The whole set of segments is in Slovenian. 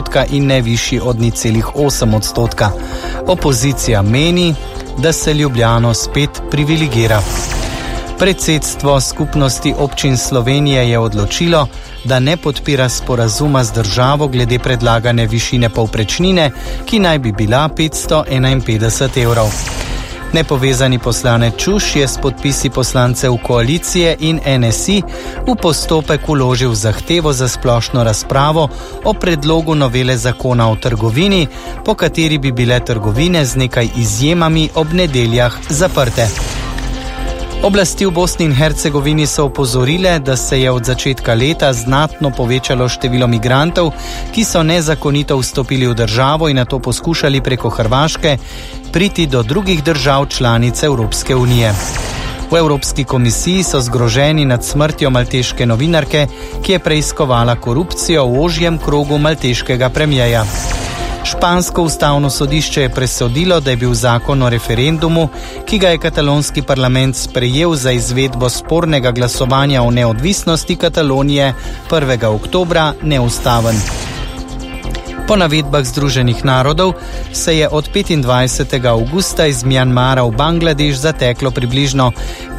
odstotka in ne višji od 0,8 odstotka. Opozicija meni, da se Ljubljano spet privilegira. Predsedstvo Skupnosti občin Slovenije je odločilo, da ne podpira sporazuma z državo glede predlagane višine povprečnine, ki naj bi bila 551 evrov. Nepovezani poslanec Čuš je s podpisi poslancev koalicije in NSI v postopek vložil zahtevo za splošno razpravo o predlogu novele zakona o trgovini, po kateri bi bile trgovine z nekaj izjemami ob nedeljah zaprte. Oblasti v Bosni in Hercegovini so opozorile, da se je od začetka leta znatno povečalo število migrantov, ki so nezakonito vstopili v državo in nato poskušali preko Hrvaške priti do drugih držav članic Evropske unije. V Evropski komisiji so zgroženi nad smrtjo malteške novinarke, ki je preiskovala korupcijo v ožjem krogu malteškega premierja. Špansko ustavno sodišče je presodilo, da je bil zakon o referendumu, ki ga je katalonski parlament sprejel za izvedbo spornega glasovanja o neodvisnosti Katalonije 1. oktobra, neustaven. Po navedbah Združenih narodov se je od 25. avgusta iz Mjanmara v Bangladeš zateklo približno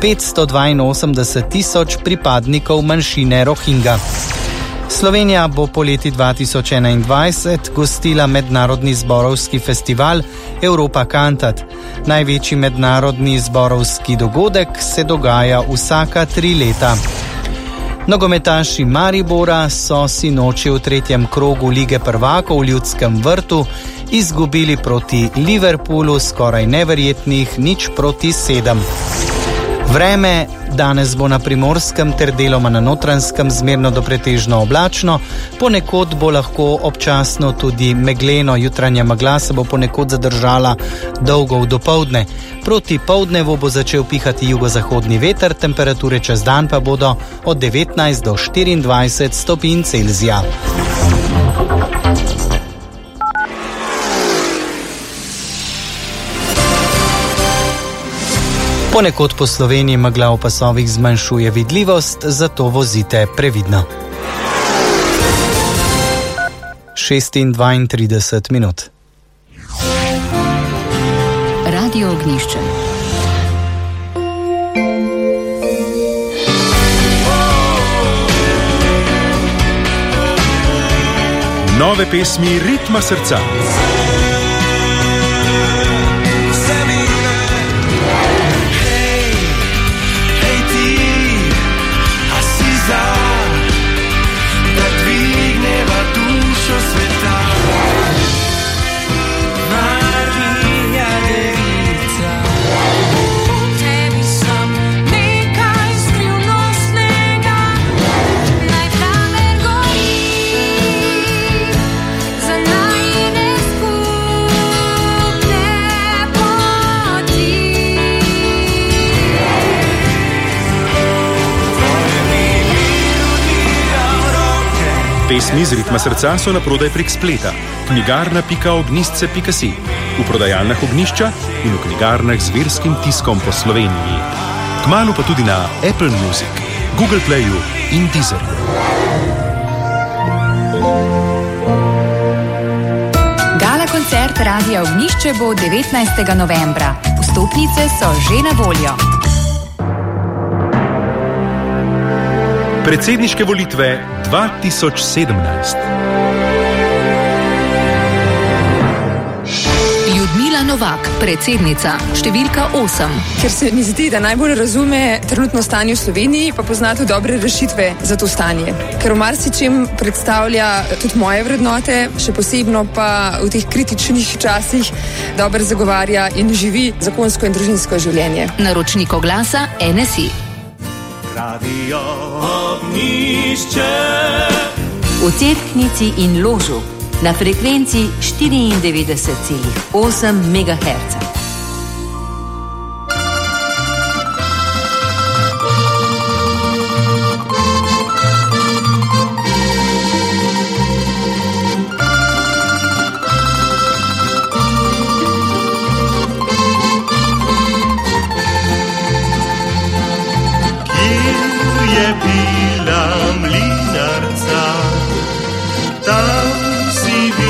582.000 pripadnikov manjšine Rohingja. Slovenija bo poleti 2021 gostila mednarodni zborovski festival Europa Cantat. Največji mednarodni zborovski dogodek se dogaja vsaka 3 leta. Nogometaši Maribora so sinoči v 3. krogu Lige prvakov v Ljudskem vrtu izgubili proti Liverpoolu skoraj neverjetnih 0-7. Vreme danes bo na Primorskem ter deloma na Notranjskem zmerno do pretežno oblačno, ponekod bo lahko občasno tudi megleno, jutranja megla se bo ponekod zadržala dolgo v dopoldne. Proti poldnevu bo začel pihati jugozahodni veter, temperature čez dan pa bodo od 19 do 24 stopinj Celzija. Ponekod po Sloveniji megla v pasovih zmanjšuje vidljivost, zato vozite previdno. 6:32 minut. Radio Ognjišče. Nove pesmi Ritma srca. Pesmi z Ritma srca so naprodaj prek spleta knjigarna.ognjišče.si, v prodajalnah Ognjišča in v knjigarnah z verskim tiskom po Sloveniji. Kmalu pa tudi na Apple Music, Google Playu in Deezerju. Gala koncert Radia Ognjišče bo 19. novembra. Vstopnice so že na voljo. Predsedniške volitve 2017. Ljudmila Novak, predsednica, številka 8. Ker se mi zdi, da najbolj razume trenutno stanje v Sloveniji, pa pozna tudi dobre rešitve za to stanje. Ker v marsičem predstavlja tudi moje vrednote, še posebno pa v teh kritičnih časih dobro zagovarja in živi zakonsko in družinsko življenje. Naročnik oglasa NSI. Radio Ognjišče. V Cerknici in Ložu na frekvenci 94,8 MHz. Bila mlinarca, tam si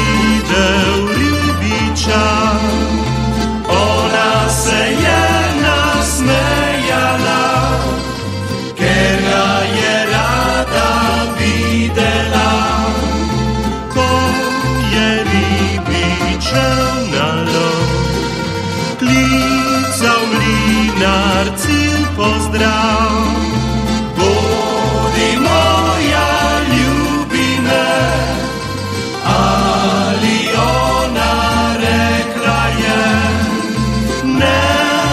šel na lov, klical mlinar cilj pozdrav. Bodi moja ljubime, ali ona rekla je ne.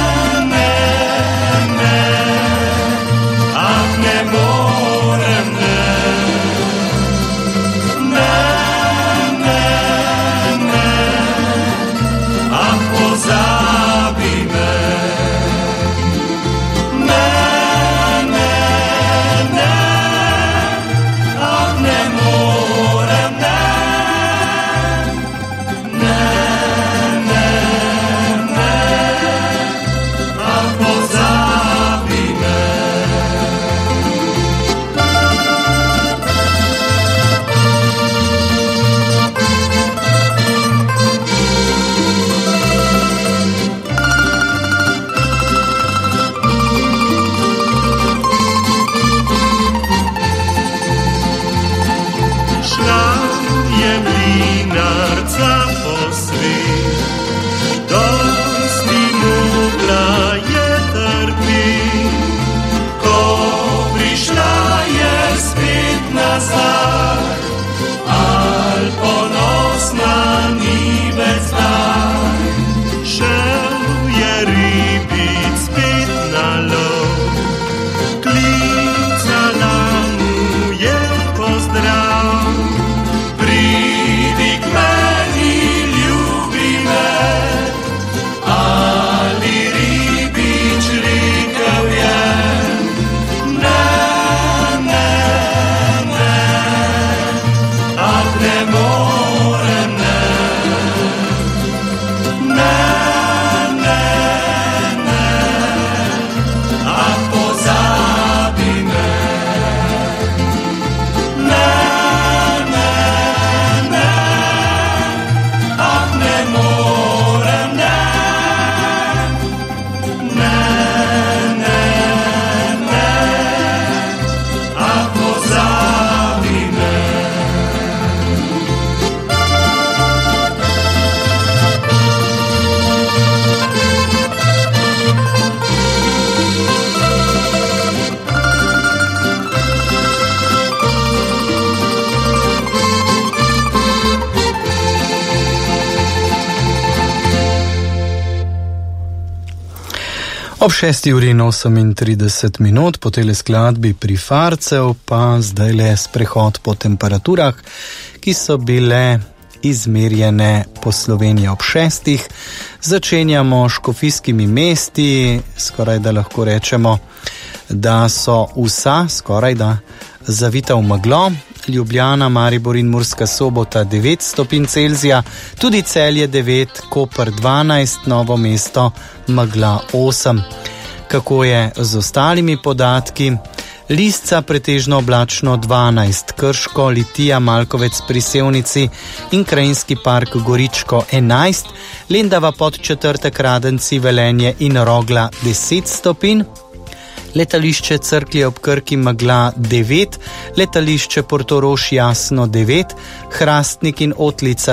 Ob 6:38 po tele skladbi Prifarcev pa zdaj le sprehod po temperaturah, ki so bile izmerjene po Sloveniji ob 6. Začenjamo s škofijskimi mesti, skoraj da lahko rečemo, da so vsa skoraj da zavita v meglo. Ljubljana, Maribor in Murska Sobota 9 stopinj Celzija, tudi Celje 9, Koper 12, Novo mesto megla 8. Kako je z ostalimi podatki? Lisca pretežno oblačno 12, Krško, Litija, Malkovec pri Sevnici in Krajinski park Goričko 11, Lendava Podčetrtek, Radenci, Velenje in Rogla 10 stopinj. Letališče Cerklje ob Krki megla 9, letališče Portorož jasno 9, Hrastnik in Otlica